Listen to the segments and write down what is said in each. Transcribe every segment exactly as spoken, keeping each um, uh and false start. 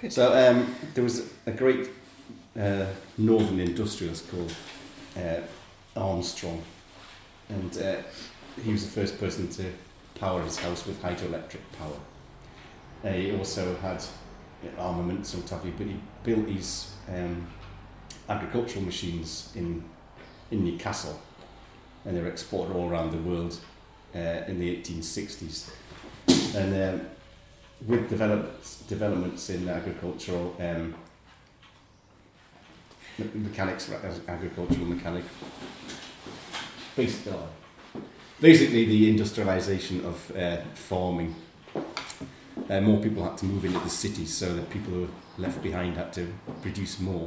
So um, there was a great uh, northern industrialist called uh, Armstrong, and uh, he was the first person to power his house with hydroelectric power. Uh, he also had you know, armaments and what have you, but he built these um, agricultural machines in in Newcastle, and they were exported all around the world uh, in the eighteen sixties. And um, with developments, developments in agricultural um, me- mechanics, agricultural mechanic, basically, basically the industrialisation of uh, farming. Uh, more people had to move into the cities, so that people who were left behind had to produce more.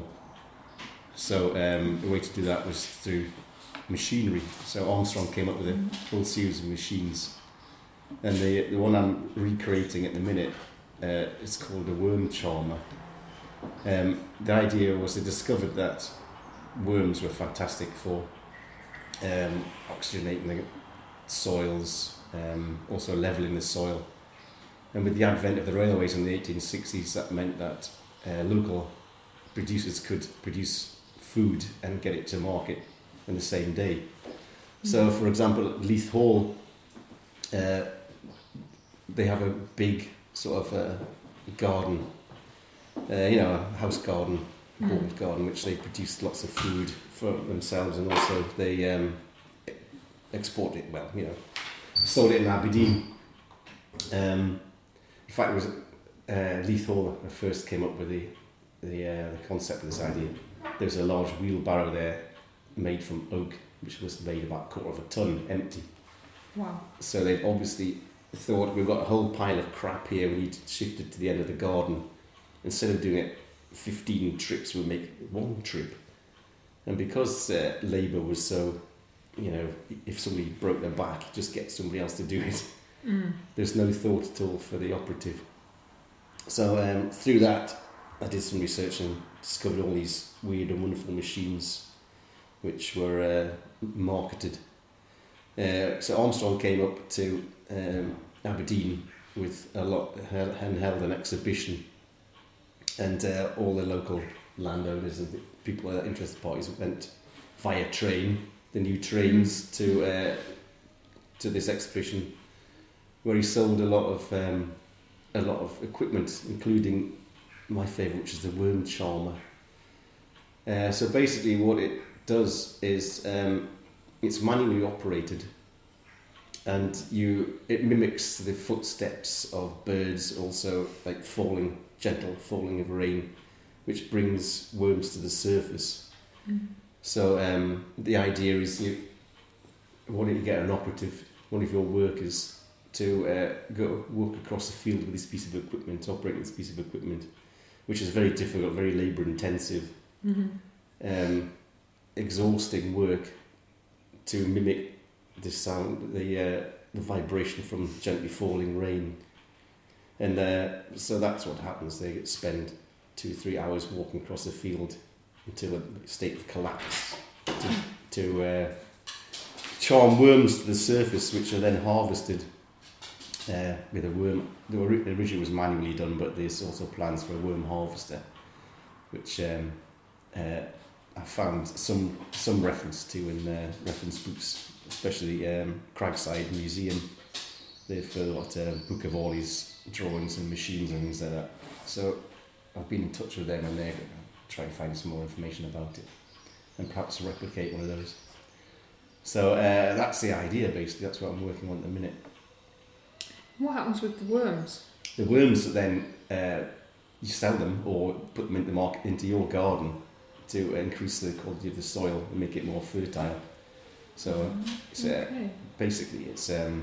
So um, the way to do that was through machinery. So Armstrong came up with a whole series of machines, and the the one I'm recreating at the minute uh, is called a worm charmer. Um, the idea was they discovered that worms were fantastic for um, oxygenating the soils, um, also levelling the soil. And with the advent of the railways in the eighteen sixties, that meant that uh, local producers could produce food and get it to market in the same day. Mm-hmm. So, for example, at Leith Hall, uh, they have a big sort of uh, garden, uh, you know, a house garden, mm-hmm. bought garden, which they produce lots of food for themselves, and also they um, export it, well, you know, sold it in Aberdeen. Um, in fact, it was uh, Leith Hall that first came up with the the, uh, the concept of this idea. There was a large wheelbarrow there made from oak, which was made about a quarter of a tonne empty. Wow. So they've obviously thought, we've got a whole pile of crap here, we need to shift it to the end of the garden. Instead of doing it fifteen trips, we'll make it one trip. And because uh, labour was so, you know, if somebody broke their back, just get somebody else to do it. Mm. There's no thought at all for the operative. So um, through that, I did some research and discovered all these weird and wonderful machines which were uh, marketed. Uh, so Armstrong came up to um, Aberdeen with a lot and held an exhibition, and uh, all the local landowners and the people, uh, interested parties went via train, the new trains, to uh, to this exhibition, where he sold a lot of um, a lot of equipment, including my favourite, which is the worm charmer. Uh, so basically, what it does is um, it's manually operated, and you it mimics the footsteps of birds, also like falling, gentle falling of rain, which brings worms to the surface. Mm. So um, the idea is, you why don't you get an operative, one of your workers, to uh, go walk across the field with this piece of equipment, operate this piece of equipment, which is very difficult, very labour intensive, mm-hmm. um, exhausting work to mimic the sound, the uh, the vibration from gently falling rain. And uh, so that's what happens. They spend two, three hours walking across the field until a state of collapse to, to uh, charm worms to the surface, which are then harvested uh, with a worm. The originally was manually done, but there's also plans for a worm harvester, which um, uh, I found some some reference to in uh, reference books, especially um, Cragside Museum. They've got a book of all these drawings and machines and things like that. So I've been in touch with them, and they're going to try and find some more information about it and perhaps replicate one of those. So uh, that's the idea, basically. That's what I'm working on at the minute. What happens with the worms? The worms, then uh, you sell them or put them into the market, into your garden, to increase the quality of the soil and make it more fertile. So mm, it's, uh, okay. basically it's um,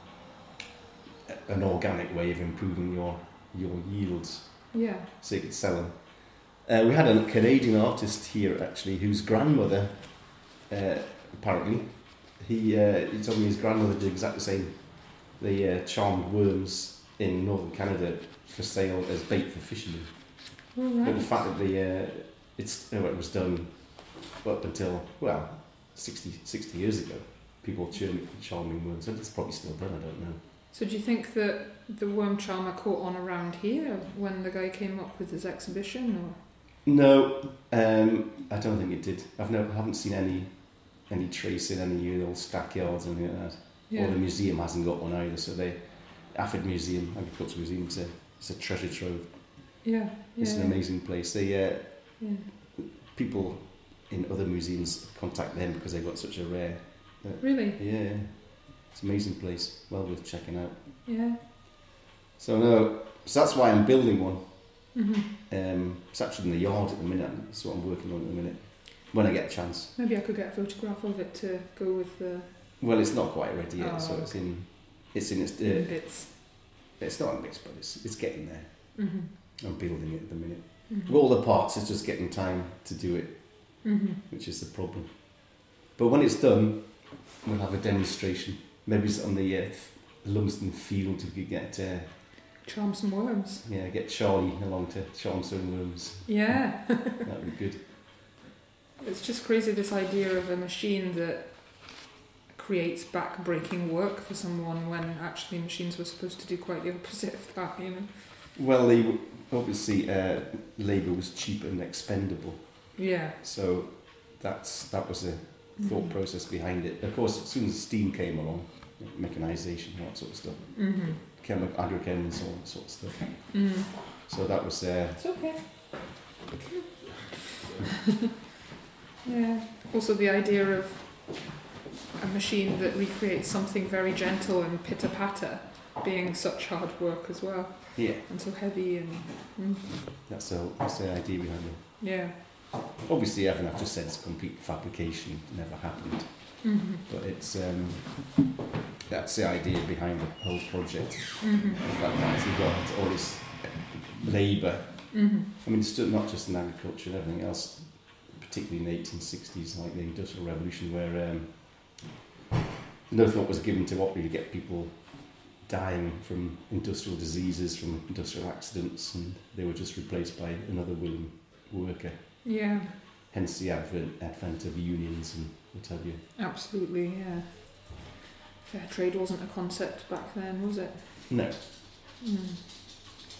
an organic way of improving your your yields. Yeah. So you could sell them. Uh, we had a Canadian artist here actually, whose grandmother, uh, apparently, he uh, he told me his grandmother did exactly the same. They uh, charmed worms in northern Canada for sale as bait for fishermen. Oh, right. But the fact that the uh, it's you know, it was done up until well sixty, sixty years ago, people charming, charming worms. It's probably still done. I don't know. So do you think that the worm charmer caught on around here when the guy came up with his exhibition, or? No, um, I don't think it did. I've never, haven't seen any any trace in any of those stackyards and anything like that. Yeah. Or the museum hasn't got one either. So the Afford Museum, Agricultural Museum, it's a, it's a treasure trove. Yeah, yeah. It's an amazing place. They uh, Yeah. people in other museums contact them because they've got such a rare. Uh, Really? yeah, it's an amazing place. Well worth checking out. Yeah. So no, so that's why I'm building one. Mhm. Um, it's actually in the yard at the minute. That's what I'm working on at the minute. When I get a chance. Maybe I could get a photograph of it to go with the Well, it's not quite ready yet, Oh, so it's okay. in. It's in its. the Uh, bits. it's not in bits, but it's it's getting there. Mhm. I'm building it at the minute. Mhm. With all the parts, it's just getting time to do it, Mhm. which is the problem. But when it's done, we'll have a demonstration. Maybe it's on the uh, Lumsden field. We could get uh, Charm some worms. yeah, get Charlie along to charm some worms. Yeah. That'd be good. It's just crazy, this idea of a machine that creates back-breaking work for someone when actually machines were supposed to do quite the opposite of that, you know? Well, they w- obviously uh, labour was cheap and expendable, Yeah. so that's that was the thought Mhm. process behind it. Of course, as soon as steam came along, mechanisation, all that sort of stuff, Mhm. chemical agrochem and so on, that sort of stuff. Mm. So that was uh, It's okay. Yeah. Also, the idea of a machine that recreates something very gentle and pitter patter being such hard work as well, yeah, and so heavy and mm, that's the that's the idea behind it. yeah. Obviously, everything I've just said is complete fabrication, never happened, Mhm. but it's um, that's the idea behind the whole project. Mhm. The fact that you've got all this labour. Mhm. I mean, it's still not just in agriculture and everything else, particularly in the eighteen sixties, like the Industrial Revolution, where um, no thought was given to what really get people dying from industrial diseases, from industrial accidents, and they were just replaced by another willing worker. Yeah. Hence the advent, advent of unions and what have you. Absolutely. Yeah. Fair trade wasn't a concept back then, was it? No, Mm.